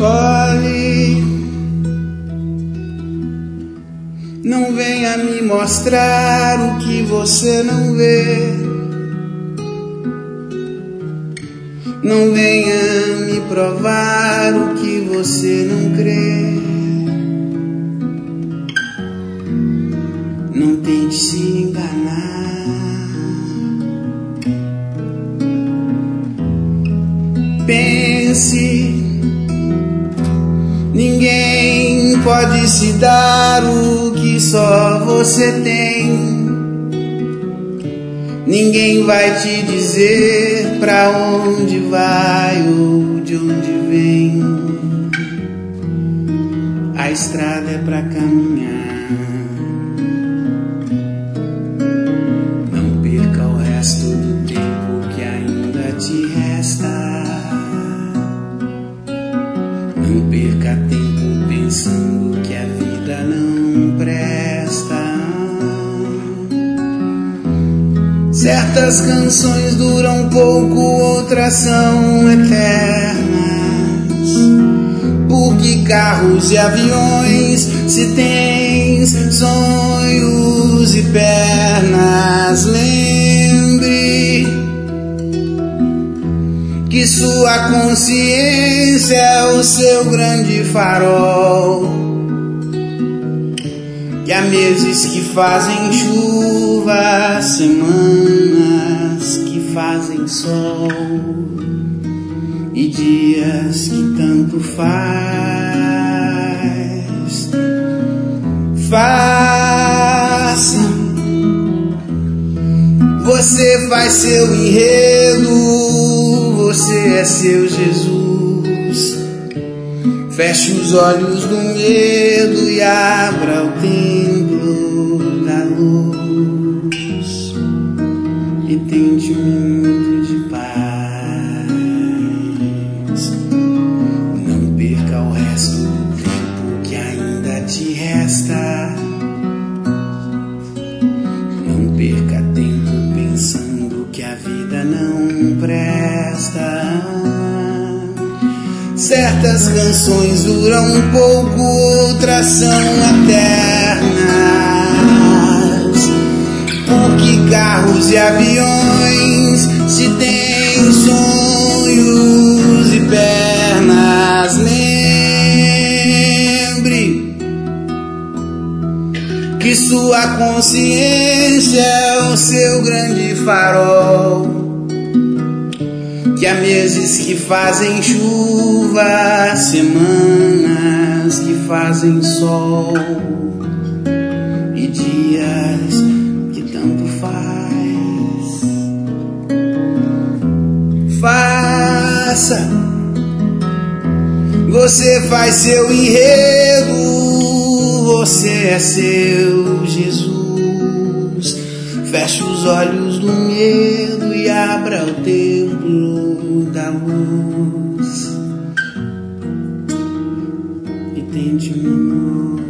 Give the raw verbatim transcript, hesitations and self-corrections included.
Olhe, não venha me mostrar o que você não vê. Não venha me provar o que você não crê. Não tente se enganar. Pense, ninguém pode se dar o que só você tem. Ninguém vai te dizer pra onde vai ou de onde vem. A estrada é pra caminhar. Não perca o resto do tempo que ainda te resta. Não perca tempo pensando que a vida não presta. Certas canções duram pouco, outras são eternas. Porque carros e aviões, se tens sonhos e pernas, lembre que sua consciência é o seu grande farol. Que há meses que fazem chuva, semanas que fazem sol e dias que tanto faz. Faça, você faz seu enredo, você é seu Jesus. Feche os olhos do medo e abra o templo da luz. E tente um minuto de paz. Não perca o resto do tempo que ainda te resta. Não perca tempo pensando que a vida não presta. Certas canções duram um pouco, outras são eternas. Porque carros e aviões, se têm sonhos e pernas, lembre que sua consciência é o seu grande farol. Que há meses que fazem chuva, semanas que fazem sol e dias que tanto faz. Faça, você faz seu enredo, você é seu Jesus. Feche os olhos do medo e abra o templo da luz. E tente um minuto.